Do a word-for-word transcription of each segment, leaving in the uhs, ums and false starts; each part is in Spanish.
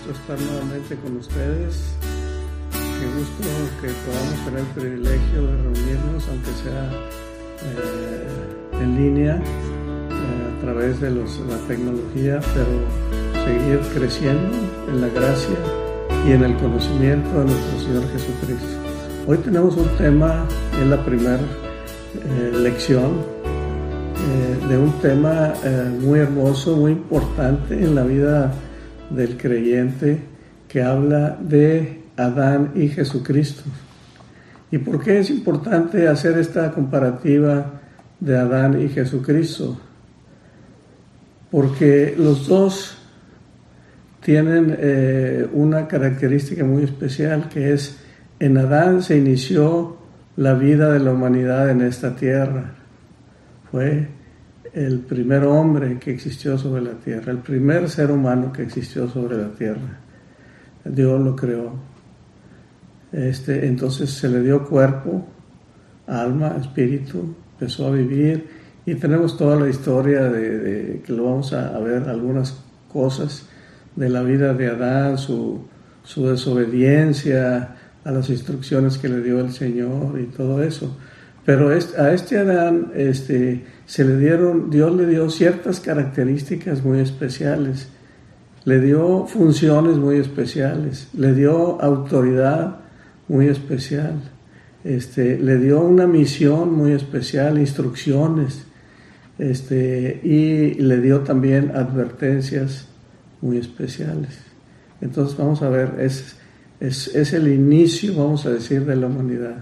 gusto estar nuevamente con ustedes. Qué gusto que podamos tener el privilegio de reunirnos, aunque sea eh, en línea, eh, a través de los, la tecnología, pero seguir creciendo en la gracia y en el conocimiento de nuestro Señor Jesucristo. Hoy tenemos un tema, en la primera eh, lección, eh, de un tema eh, muy hermoso, muy importante en la vida del creyente, que habla de Adán y Jesucristo. ¿Y por qué es importante hacer esta comparativa de Adán y Jesucristo? Porque los dos tienen eh, una característica muy especial, que es: en Adán se inició la vida de la humanidad en esta tierra. Fue el primer hombre que existió sobre la tierra, el primer ser humano que existió sobre la tierra. Dios lo creó. Este, entonces se le dio cuerpo, alma, espíritu, empezó a vivir, y tenemos toda la historia de, de que lo vamos a, a ver, algunas cosas de la vida de Adán, su, su desobediencia a las instrucciones que le dio el Señor y todo eso. Pero este, a este Adán este, se le dieron, Dios le dio ciertas características muy especiales, le dio funciones muy especiales, le dio autoridad muy especial, este, le dio una misión muy especial, instrucciones, este, y le dio también advertencias muy especiales. Entonces vamos a ver, es, es, es el inicio, vamos a decir, de la humanidad.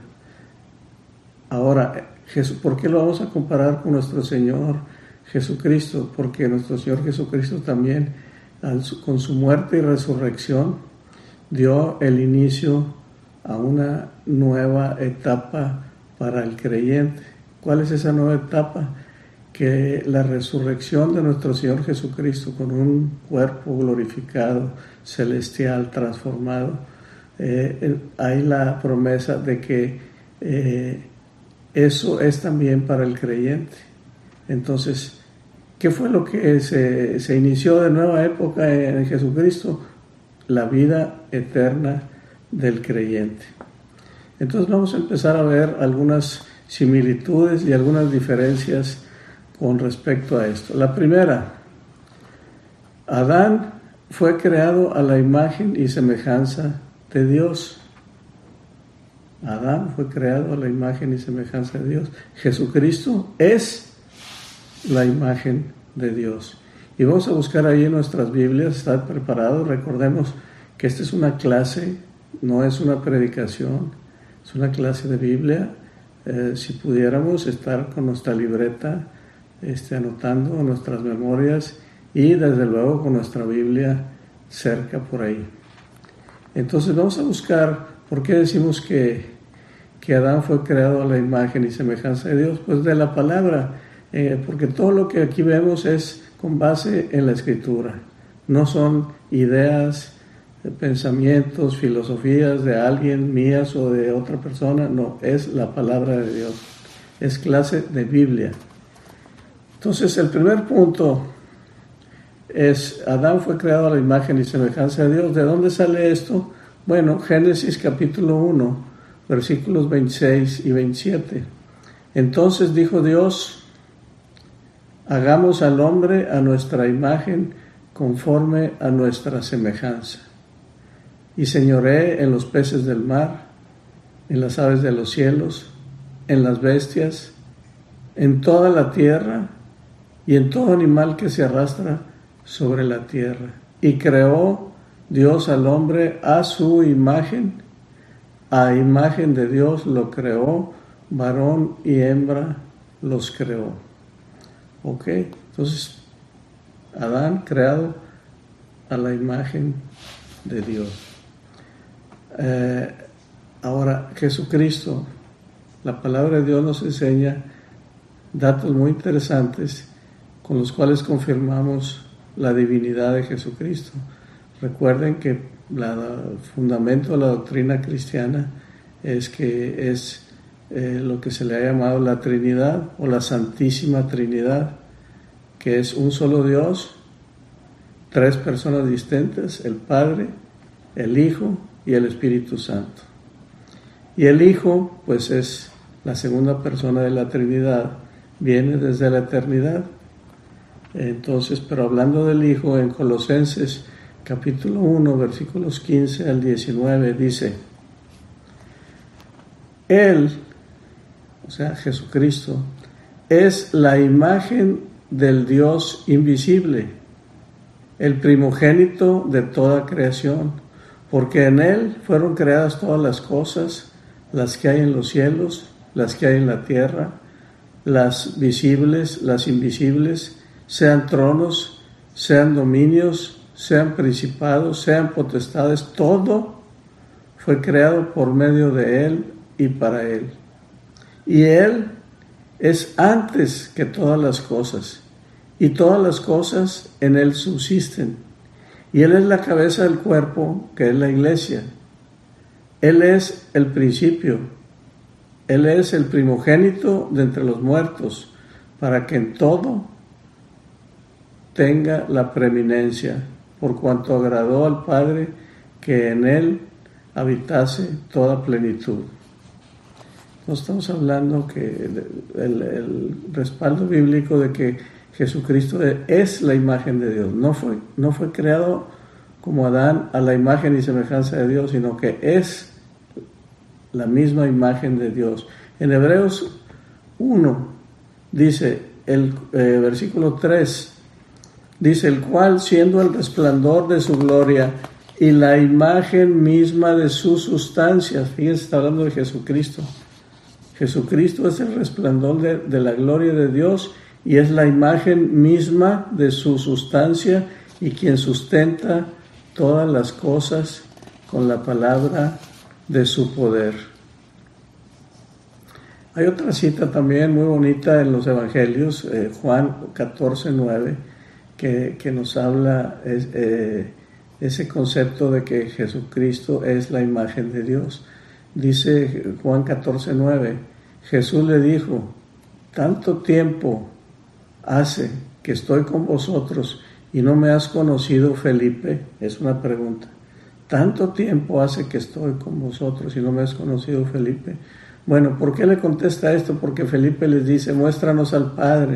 Ahora, Jesús, ¿por qué lo vamos a comparar con nuestro Señor Jesucristo? Porque nuestro Señor Jesucristo también, al, con su muerte y resurrección, dio el inicio a una nueva etapa para el creyente. ¿Cuál es esa nueva etapa? Que la resurrección de nuestro Señor Jesucristo, con un cuerpo glorificado, celestial, transformado, eh, hay la promesa de que eh, eso es también para el creyente. Entonces, ¿qué fue lo que se, se inició de nueva época en Jesucristo? La vida eterna del creyente. Entonces vamos a empezar a ver algunas similitudes y algunas diferencias con respecto a esto. La primera, Adán fue creado a la imagen y semejanza de Dios. Adán fue creado a la imagen y semejanza de Dios. Jesucristo es la imagen de Dios. Y vamos a buscar ahí en nuestras Biblias, ¿están preparados? Recordemos que esta es una clase, no es una predicación, es una clase de Biblia. Eh, si pudiéramos estar con nuestra libreta, este, anotando nuestras memorias, y desde luego con nuestra Biblia cerca por ahí. Entonces vamos a buscar, ¿por qué decimos que, que Adán fue creado a la imagen y semejanza de Dios? Pues de la palabra, eh, porque todo lo que aquí vemos es con base en la Escritura, no son ideas, pensamientos, filosofías de alguien, mías o de otra persona, no, es la palabra de Dios, es clase de Biblia. Entonces el primer punto es: Adán fue creado a la imagen y semejanza de Dios. ¿De dónde sale esto? Bueno, Génesis capítulo uno, versículos veintiséis y veintisiete. Entonces dijo Dios: hagamos al hombre a nuestra imagen, conforme a nuestra semejanza, y señoree en los peces del mar, en las aves de los cielos, en las bestias, en toda la tierra y en todo animal que se arrastra sobre la tierra. Y creó Dios al hombre a su imagen, a imagen de Dios lo creó, varón y hembra los creó. Ok, entonces Adán creado a la imagen de Dios. Eh, ahora, Jesucristo, la palabra de Dios nos enseña datos muy interesantes con los cuales confirmamos la divinidad de Jesucristo. Recuerden que la, el fundamento de la doctrina cristiana es que es eh, lo que se le ha llamado la Trinidad o la Santísima Trinidad, que es un solo Dios, tres personas distintas, el Padre, el Hijo y el Espíritu Santo. Y el Hijo, pues es la segunda persona de la Trinidad, viene desde la eternidad. Entonces, pero hablando del Hijo, en Colosenses capítulo uno, versículos quince al diecinueve, dice: Él, o sea, Jesucristo, es la imagen del Dios invisible, el primogénito de toda creación, porque en Él fueron creadas todas las cosas, las que hay en los cielos, las que hay en la tierra, las visibles, las invisibles, sean tronos, sean dominios, sean principados, sean potestades, todo fue creado por medio de Él y para Él. Y Él es antes que todas las cosas, y todas las cosas en Él subsisten. Y Él es la cabeza del cuerpo, que es la iglesia. Él es el principio, Él es el primogénito de entre los muertos, para que en todo tenga la preeminencia, por cuanto agradó al Padre que en Él habitase toda plenitud. No estamos hablando que el, el, el respaldo bíblico de que Jesucristo es la imagen de Dios. No fue, no fue creado como Adán a la imagen y semejanza de Dios, sino que es la misma imagen de Dios. En Hebreos uno dice, el eh, versículo tres, dice: el cual, siendo el resplandor de su gloria y la imagen misma de su sustancia, fíjense, está hablando de Jesucristo. Jesucristo es el resplandor de, de la gloria de Dios y es la imagen misma de su sustancia y quien sustenta todas las cosas con la palabra de su poder. Hay otra cita también muy bonita en los Evangelios, eh, Juan catorce nueve, que, que nos habla es, eh, ese concepto de que Jesucristo es la imagen de Dios. Dice Juan catorce nueve, Jesús le dijo: tanto tiempo hace que estoy con vosotros y no me has conocido, Felipe. Es una pregunta. Tanto tiempo hace que estoy con vosotros y no me has conocido, Felipe. Bueno, ¿por qué le contesta esto? Porque Felipe les dice: muéstranos al Padre.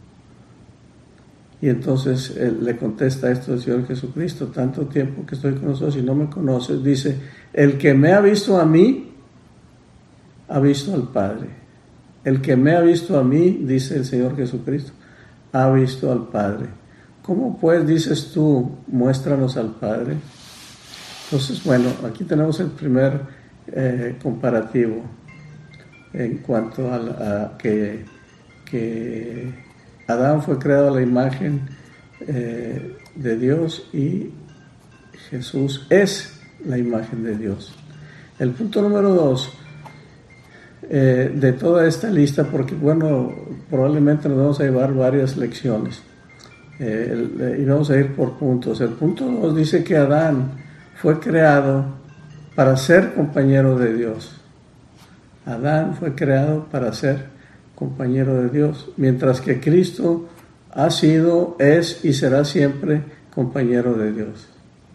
Y entonces él le contesta esto al Señor Jesucristo: tanto tiempo que estoy con nosotros y no me conoces. Dice: el que me ha visto a mí, ha visto al Padre. El que me ha visto a mí, dice el Señor Jesucristo, ha visto al Padre. ¿Cómo pues dices tú, muéstranos al Padre? Entonces, bueno, aquí tenemos el primer eh, comparativo en cuanto a, la, a que, que Adán fue creado a la imagen eh, de Dios y Jesús es la imagen de Dios. El punto número dos eh, de toda esta lista, porque bueno, probablemente nos vamos a llevar varias lecciones eh, el, y vamos a ir por puntos. El punto dos dice que Adán fue creado para ser compañero de Dios. Adán fue creado para ser compañero de Dios, mientras que Cristo ha sido, es y será siempre compañero de Dios.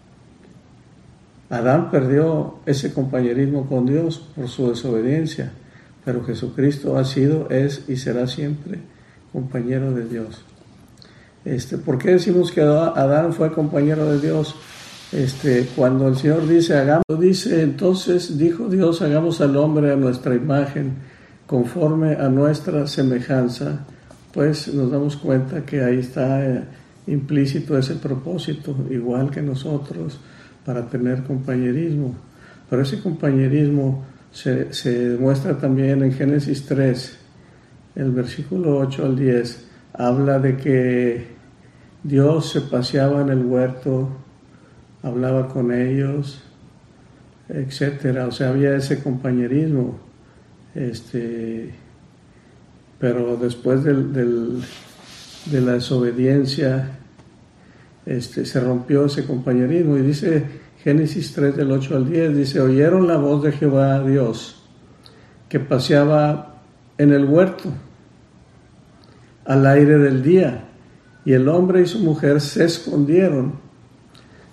Adán perdió ese compañerismo con Dios por su desobediencia, pero Jesucristo ha sido, es y será siempre compañero de Dios. Este, ¿por qué decimos que Adán fue compañero de Dios? Este, cuando el Señor dice, hagamos, dice, entonces dijo Dios, hagamos al hombre a nuestra imagen, conforme a nuestra semejanza, pues nos damos cuenta que ahí está eh, implícito ese propósito, igual que nosotros, para tener compañerismo. Pero ese compañerismo se, se demuestra también en Génesis tres, el versículo ocho al diez, habla de que Dios se paseaba en el huerto, hablaba con ellos, etcétera. O sea, había ese compañerismo. Este, pero después del, del, de la desobediencia, este, se rompió ese compañerismo. Y dice Génesis tres, del ocho al diez, dice: oyeron la voz de Jehová Dios, que paseaba en el huerto al aire del día, y el hombre y su mujer se escondieron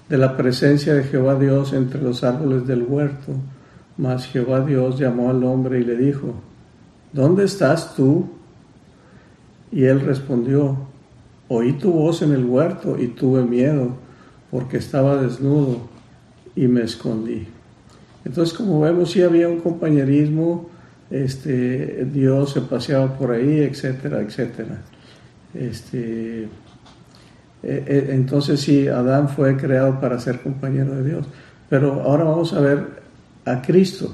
de la presencia de Jehová Dios entre los árboles del huerto. Mas Jehová Dios llamó al hombre y le dijo: ¿Dónde estás tú? Y él respondió: Oí tu voz en el huerto y tuve miedo, porque estaba desnudo y me escondí. Entonces, como vemos, sí había un compañerismo, este, Dios se paseaba por ahí, etcétera, etcétera. Este, entonces sí, Adán fue creado para ser compañero de Dios. Pero ahora vamos a ver a Cristo,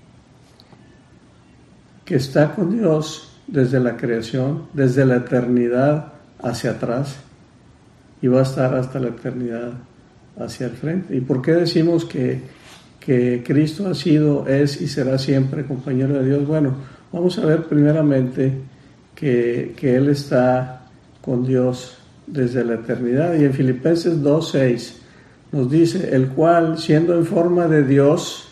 que está con Dios desde la creación, desde la eternidad hacia atrás, y va a estar hasta la eternidad hacia el frente. ¿Y por qué decimos que, que Cristo ha sido, es y será siempre compañero de Dios? Bueno, vamos a ver primeramente que, que Él está con Dios desde la eternidad. Y en Filipenses dos seis nos dice: el cual, siendo en forma de Dios,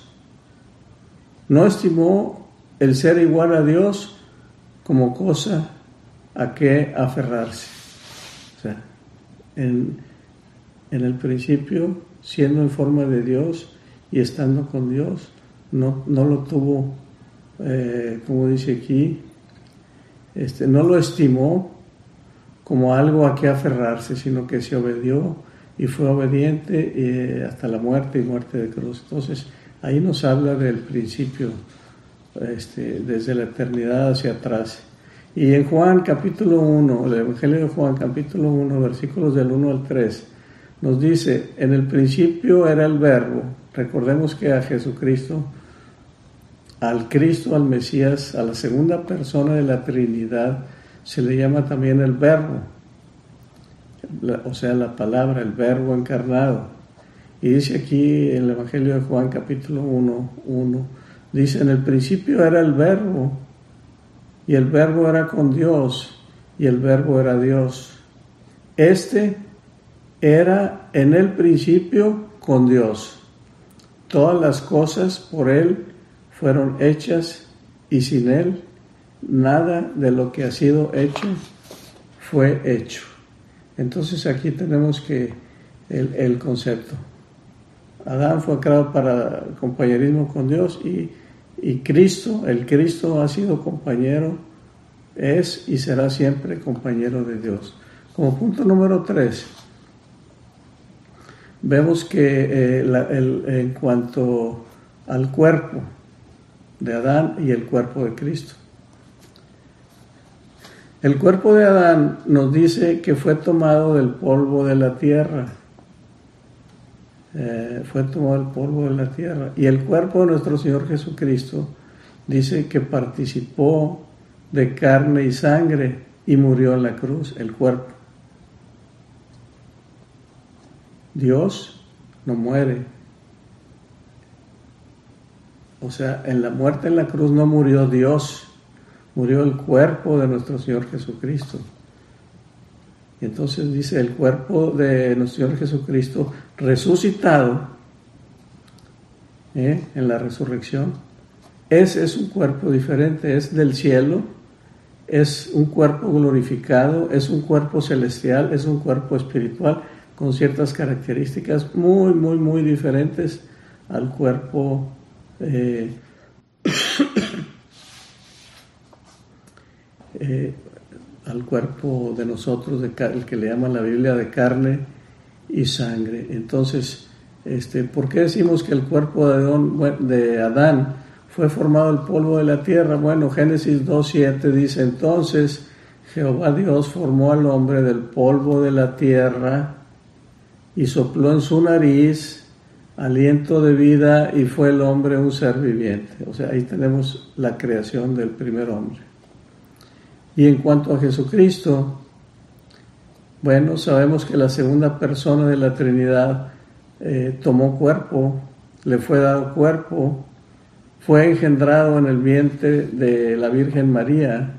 no estimó el ser igual a Dios como cosa a que aferrarse. O sea, en, en el principio, siendo en forma de Dios y estando con Dios, no, no lo tuvo, eh, como dice aquí, este, no lo estimó como algo a que aferrarse, sino que se obedió y fue obediente eh, hasta la muerte y muerte de cruz. Entonces, ahí nos habla del principio, este, desde la eternidad hacia atrás. Y en Juan capítulo uno, el Evangelio de Juan capítulo uno, versículos del uno al tres, nos dice: en el principio era el Verbo. Recordemos que a Jesucristo, al Cristo, al Mesías, a la segunda persona de la Trinidad, se le llama también el Verbo, la, o sea, la palabra, el Verbo encarnado. Y dice aquí en el Evangelio de Juan capítulo uno, uno, dice: en el principio era el Verbo, y el Verbo era con Dios, y el Verbo era Dios. Este era en el principio con Dios. Todas las cosas por Él fueron hechas, y sin Él nada de lo que ha sido hecho fue hecho. Entonces aquí tenemos que el, el concepto. Adán fue creado para compañerismo con Dios, y, y Cristo, el Cristo ha sido compañero, es y será siempre compañero de Dios. Como punto número tres, vemos que eh, la, el, en cuanto al cuerpo de Adán y el cuerpo de Cristo. El cuerpo de Adán nos dice que fue tomado del polvo de la tierra. Eh, fue tomado del polvo de la tierra. Y el cuerpo de nuestro Señor Jesucristo dice que participó de carne y sangre y murió en la cruz, el cuerpo. Dios no muere. O sea, en la muerte en la cruz no murió Dios, murió el cuerpo de nuestro Señor Jesucristo. Y entonces dice: el cuerpo de nuestro Señor Jesucristo resucitado, ¿eh? en la resurrección, ese es un cuerpo diferente, es del cielo, es un cuerpo glorificado, es un cuerpo celestial, es un cuerpo espiritual con ciertas características muy, muy, muy diferentes al cuerpo eh, eh, al cuerpo de nosotros, de, el que le llama la Biblia de carne y sangre. Entonces, este, ¿por qué decimos que el cuerpo de, Don, de Adán fue formado del polvo de la tierra? Bueno, Génesis dos siete dice: entonces Jehová Dios formó al hombre del polvo de la tierra y sopló en su nariz aliento de vida, y fue el hombre un ser viviente. O sea, ahí tenemos la creación del primer hombre. Y en cuanto a Jesucristo, bueno, sabemos que la segunda persona de la Trinidad eh, tomó cuerpo, le fue dado cuerpo, fue engendrado en el vientre de la Virgen María.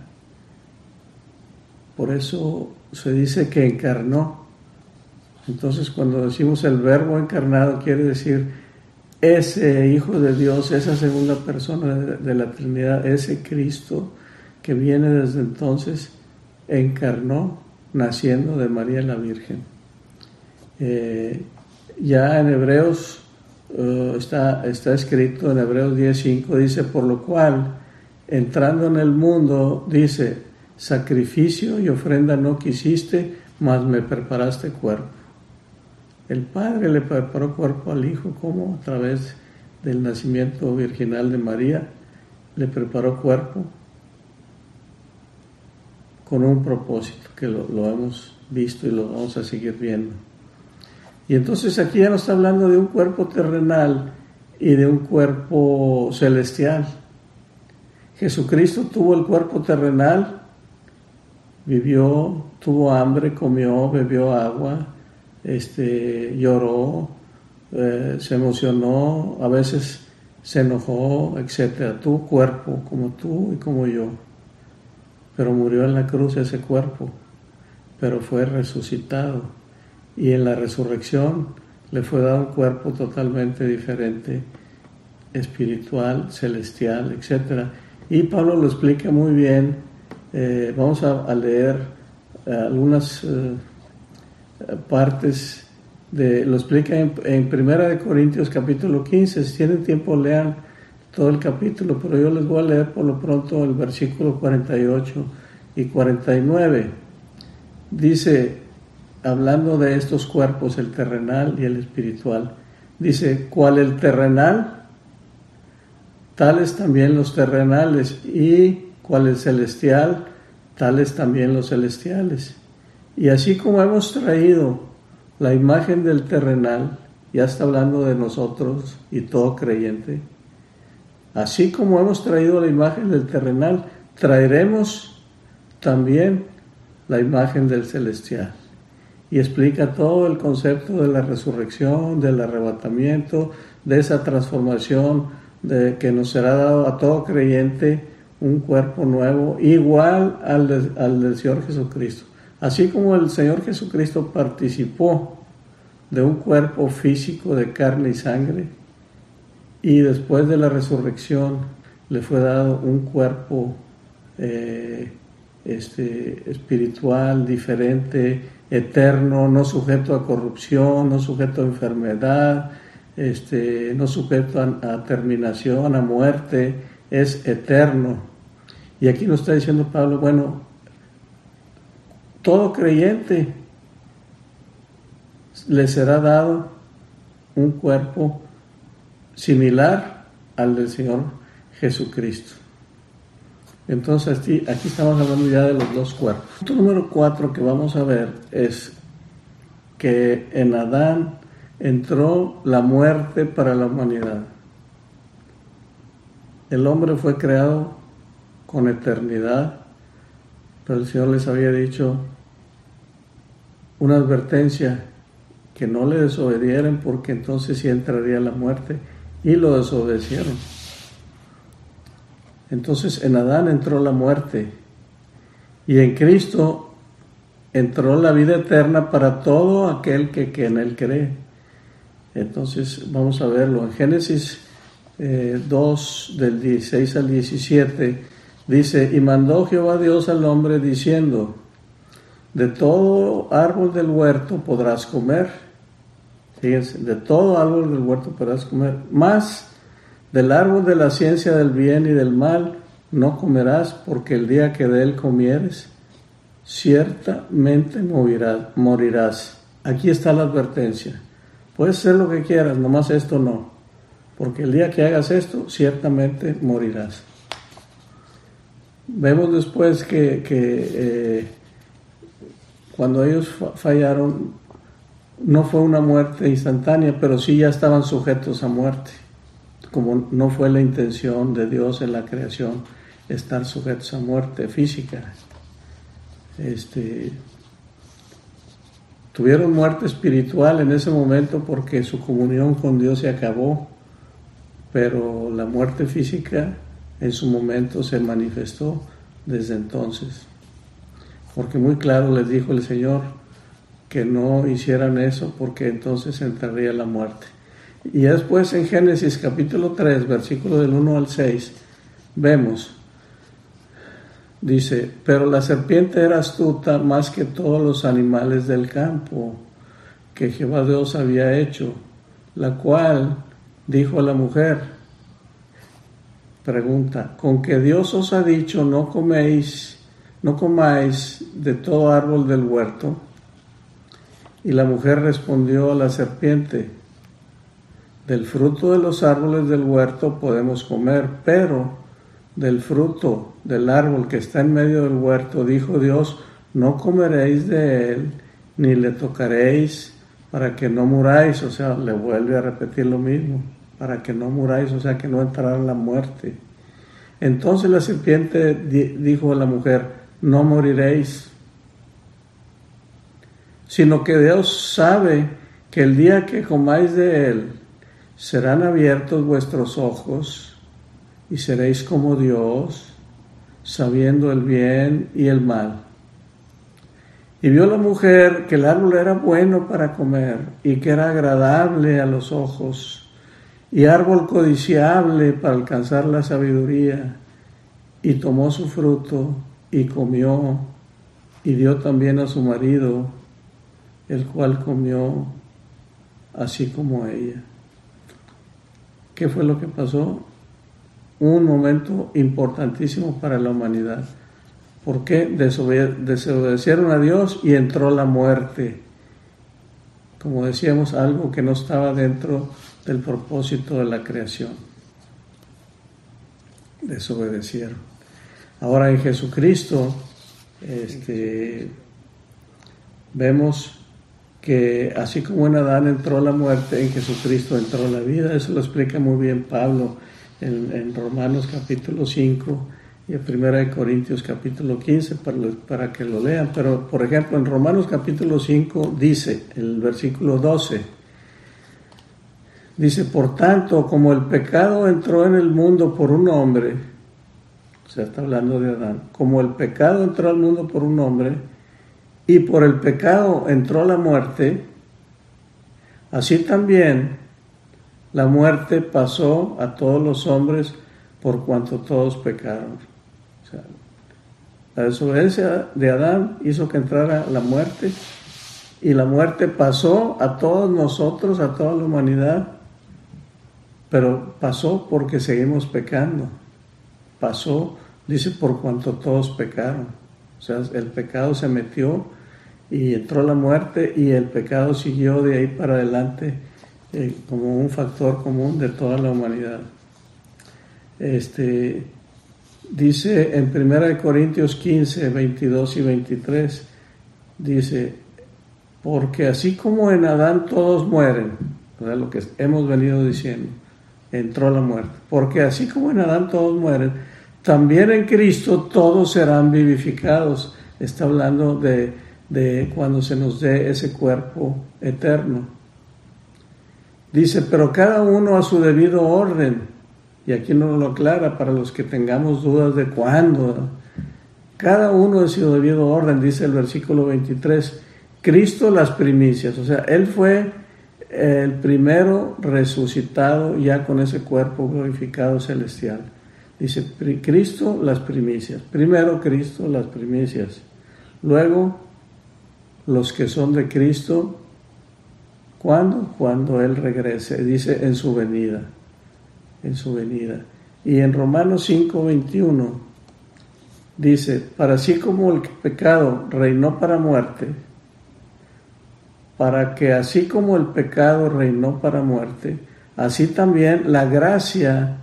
Por eso se dice que encarnó. Entonces, cuando decimos el Verbo encarnado, quiere decir ese Hijo de Dios, esa segunda persona de, de la Trinidad, ese Cristo que viene desde entonces, encarnó naciendo de María la Virgen. Eh, Ya en Hebreos uh, está, está escrito en Hebreos diez cinco, dice, por lo cual, entrando en el mundo, dice, sacrificio y ofrenda no quisiste, mas me preparaste cuerpo. El Padre le preparó cuerpo al Hijo, como a través del nacimiento virginal de María, le preparó cuerpo con un propósito, que lo, lo hemos visto y lo vamos a seguir viendo. Y entonces aquí ya nos está hablando de un cuerpo terrenal y de un cuerpo celestial. Jesucristo tuvo el cuerpo terrenal, vivió, tuvo hambre, comió, bebió agua, este, lloró, eh, se emocionó, a veces se enojó, etcétera. Tuvo cuerpo como tú y como yo, pero murió en la cruz ese cuerpo, pero fue resucitado. Y en la resurrección le fue dado un cuerpo totalmente diferente, espiritual, celestial, etcétera. Y Pablo lo explica muy bien. Eh, vamos a, a leer eh, algunas eh, partes, de, lo explica en, en Primera de Corintios capítulo quince. Si tienen tiempo lean todo el capítulo, pero yo les voy a leer por lo pronto el versículo cuarenta y ocho y cuarenta y nueve. Dice, hablando de estos cuerpos, el terrenal y el espiritual, dice, ¿cuál el terrenal? Tales también los terrenales, y cuál el celestial, tales también los celestiales. Y así como hemos traído la imagen del terrenal, ya está hablando de nosotros y todo creyente, así como hemos traído la imagen del terrenal, traeremos también la imagen del celestial. Y explica todo el concepto de la resurrección, del arrebatamiento, de esa transformación de que nos será dado a todo creyente un cuerpo nuevo, igual al, de, al del Señor Jesucristo. Así como el Señor Jesucristo participó de un cuerpo físico de carne y sangre, y después de la resurrección le fue dado un cuerpo eh, este, espiritual, diferente, eterno, no sujeto a corrupción, no sujeto a enfermedad, este, no sujeto a, a terminación, a muerte, es eterno. Y aquí nos está diciendo Pablo, bueno, todo creyente le será dado un cuerpo similar al del Señor Jesucristo. Entonces aquí, aquí estamos hablando ya de los dos cuerpos. El punto número cuatro que vamos a ver es que en Adán entró la muerte para la humanidad. El hombre fue creado con eternidad, pero el Señor les había dicho una advertencia, que no le desobedieran porque entonces sí entraría la muerte, y lo desobedecieron. Entonces en Adán entró la muerte y en Cristo entró la vida eterna para todo aquel que, que en Él cree. Entonces vamos a verlo. En Génesis eh, dos, del dieciséis al diecisiete, dice, y mandó Jehová Dios al hombre diciendo, de todo árbol del huerto podrás comer. Fíjense, de todo árbol del huerto podrás comer, mas del árbol de la ciencia del bien y del mal no comerás, porque el día que de él comieres, ciertamente morirás. morirás. Aquí está la advertencia. Puedes hacer lo que quieras, nomás esto no, porque el día que hagas esto, ciertamente morirás. Vemos después que, que eh, cuando ellos fallaron, no fue una muerte instantánea, pero sí ya estaban sujetos a muerte. Como no fue la intención de Dios en la creación estar sujetos a muerte física. Este, tuvieron muerte espiritual en ese momento porque su comunión con Dios se acabó, pero la muerte física en su momento se manifestó desde entonces. Porque muy claro les dijo el Señor que no hicieran eso porque entonces entraría la muerte. Y después en Génesis capítulo tres, versículo del uno al seis, vemos, dice, pero la serpiente era astuta más que todos los animales del campo que Jehová Dios había hecho, la cual dijo a la mujer, pregunta, ¿con que Dios os ha dicho no coméis, no comáis de todo árbol del huerto? Y la mujer respondió a la serpiente, del fruto de los árboles del huerto podemos comer, pero del fruto del árbol que está en medio del huerto, dijo Dios, no comeréis de él, ni le tocaréis, para que no muráis. O sea, le vuelve a repetir lo mismo, para que no muráis, o sea, que no entrará en la muerte. Entonces la serpiente di- dijo a la mujer, no moriréis, sino que Dios sabe que el día que comáis de él, serán abiertos vuestros ojos y seréis como Dios, sabiendo el bien y el mal. Y vio la mujer que el árbol era bueno para comer y que era agradable a los ojos y árbol codiciable para alcanzar la sabiduría, y tomó su fruto y comió y dio también a su marido, el cual comió así como ella. ¿Qué fue lo que pasó? Un momento importantísimo para la humanidad. ¿Por qué? Desobede- desobedecieron a Dios y entró la muerte. Como decíamos, algo que no estaba dentro del propósito de la creación. Desobedecieron. Ahora en Jesucristo, este, vemos que así como en Adán entró la muerte, en Jesucristo entró la vida. Eso lo explica muy bien Pablo en, en Romanos capítulo cinco y en Primera de Corintios capítulo quince, para, para que lo lean. Pero, por ejemplo, en Romanos capítulo cinco dice, el versículo doce, dice, por tanto, como el pecado entró en el mundo por un hombre, o sea, está hablando de Adán, como el pecado entró al mundo por un hombre, y por el pecado entró la muerte, así también la muerte pasó a todos los hombres por cuanto todos pecaron. O sea, la desobediencia de Adán hizo que entrara la muerte, y la muerte pasó a todos nosotros, a toda la humanidad, pero pasó porque seguimos pecando. Pasó, dice, por cuanto todos pecaron. O sea, el pecado se metió y entró la muerte, y el pecado siguió de ahí para adelante eh, como un factor común de toda la humanidad. Este, dice en Primera de Corintios quince, veintidós y veintitrés, dice, porque así como en Adán todos mueren, o sea, lo que hemos venido diciendo, entró la muerte, porque así como en Adán todos mueren, también en Cristo todos serán vivificados. Está hablando de, de cuando se nos dé ese cuerpo eterno. Dice, pero cada uno a su debido orden, y aquí no lo aclara para los que tengamos dudas de cuándo. Cada uno a su debido orden, dice el versículo veintitrés, Cristo las primicias, o sea, Él fue el primero resucitado ya con ese cuerpo glorificado celestial. Dice, Cristo las primicias. Primero Cristo las primicias. Luego, los que son de Cristo, ¿cuándo? Cuando Él regrese. Dice, en su venida. En su venida. Y en Romanos cinco, veintiuno, dice, para así como el pecado reinó para muerte, para que así como el pecado reinó para muerte, así también la gracia,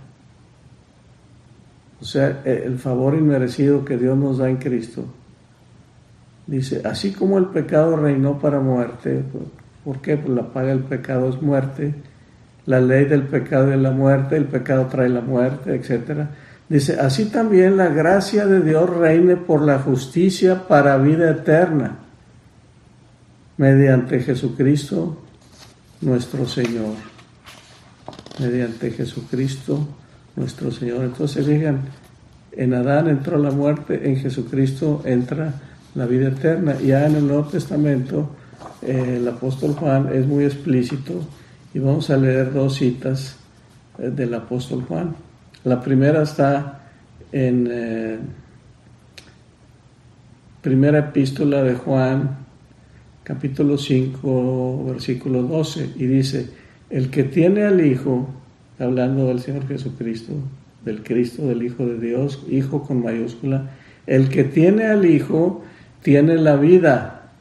o sea, el favor inmerecido que Dios nos da en Cristo. Dice, así como el pecado reinó para muerte, ¿por qué? Pues la paga del pecado es muerte, la ley del pecado es la muerte, el pecado trae la muerte, etcétera. Dice, así también la gracia de Dios reine por la justicia para vida eterna, mediante Jesucristo nuestro Señor. Mediante Jesucristo nuestro Señor. Entonces digan, en Adán entró la muerte, en Jesucristo entra la vida eterna. Ya en el Nuevo Testamento eh, el apóstol Juan es muy explícito, y vamos a leer dos citas eh, del apóstol Juan. La primera está en eh, primera epístola de Juan, capítulo cinco, versículo doce, y dice, el que tiene al Hijo, hablando del Señor Jesucristo, del Cristo, del Hijo de Dios, Hijo con mayúscula, el que tiene al Hijo tiene la vida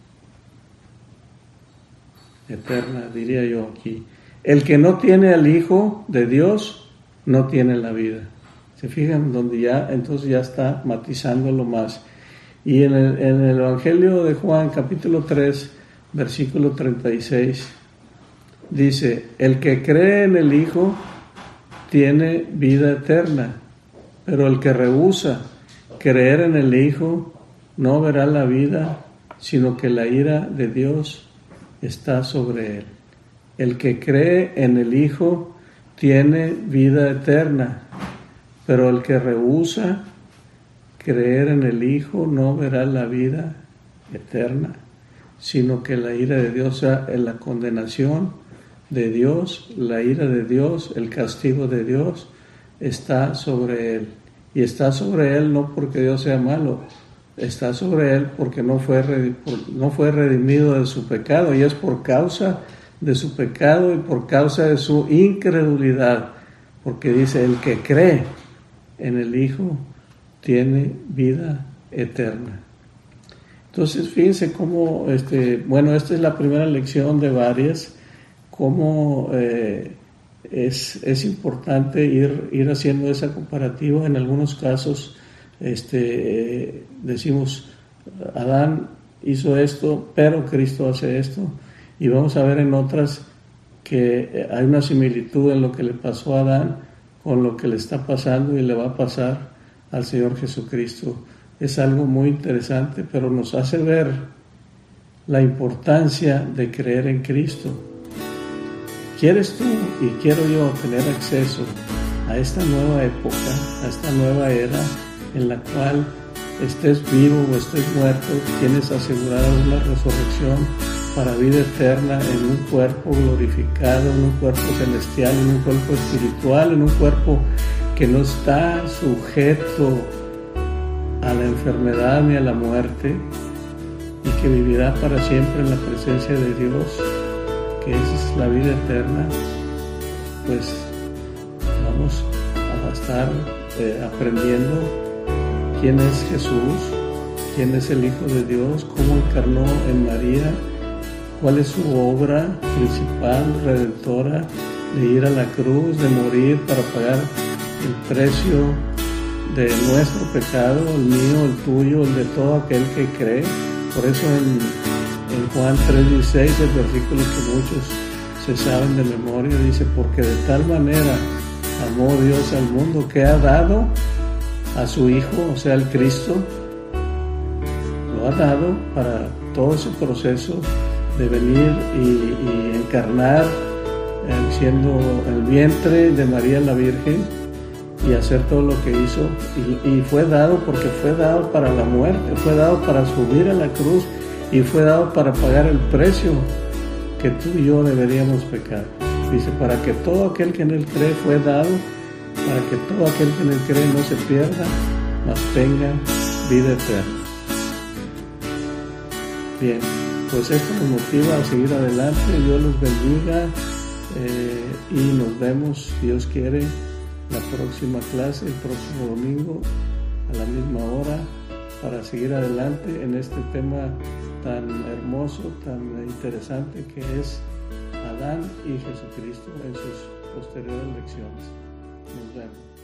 eterna, diría yo aquí. El que no tiene al Hijo de Dios no tiene la vida. ¿Se fijan? Donde ya, entonces ya está matizándolo más. Y en el, en el Evangelio de Juan, capítulo tres, versículo treinta y seis, dice, el que cree en el Hijo tiene vida eterna, pero el que rehúsa creer en el Hijo no verá la vida, sino que la ira de Dios está sobre él. El que cree en el Hijo tiene vida eterna, pero el que rehúsa creer en el Hijo no verá la vida eterna, sino que la ira de Dios, o sea, en la condenación de Dios, la ira de Dios, el castigo de Dios está sobre él. Y está sobre él no porque Dios sea malo, está sobre él porque no fue, no fue redimido de su pecado, y es por causa de su pecado y por causa de su incredulidad, porque dice, el que cree en el Hijo tiene vida eterna. Entonces, fíjense cómo, este, bueno, esta es la primera lección de varias, cómo eh, es, es importante ir, ir haciendo esa comparativa. En algunos casos, este, eh, decimos, Adán hizo esto, pero Cristo hace esto, y vamos a ver en otras que hay una similitud en lo que le pasó a Adán con lo que le está pasando y le va a pasar al Señor Jesucristo. Es algo muy interesante, pero nos hace ver la importancia de creer en Cristo. ¿Quieres tú y quiero yo tener acceso a esta nueva época, a esta nueva era en la cual estés vivo o estés muerto, tienes asegurada una resurrección para vida eterna en un cuerpo glorificado, en un cuerpo celestial, en un cuerpo espiritual, en un cuerpo que no está sujeto a la enfermedad ni a la muerte, y que vivirá para siempre en la presencia de Dios, que es la vida eterna? Pues vamos a estar eh, aprendiendo quién es Jesús, quién es el Hijo de Dios, cómo encarnó en María, cuál es su obra principal, redentora, de ir a la cruz, de morir para pagar el precio de nuestro pecado, el mío, el tuyo, el de todo aquel que cree. Por eso en, en Juan tres dieciséis, el versículo que muchos se saben de memoria, dice, porque de tal manera amó Dios al mundo que ha dado a su Hijo, o sea, el Cristo, lo ha dado para todo ese proceso de venir y, y encarnar, eh, siendo el vientre de María la Virgen, y hacer todo lo que hizo, y, y fue dado porque fue dado para la muerte, fue dado para subir a la cruz, y fue dado para pagar el precio que tú y yo deberíamos pecar. Dice, para que todo aquel que en él cree, fue dado para que todo aquel que en él cree no se pierda, mas tenga vida eterna. Bien, pues esto nos motiva a seguir adelante. Dios los bendiga, eh, y nos vemos, si Dios quiere, la próxima clase, el próximo domingo, a la misma hora, para seguir adelante en este tema tan hermoso, tan interesante que es Adán y Jesucristo en sus posteriores lecciones. Nos vemos.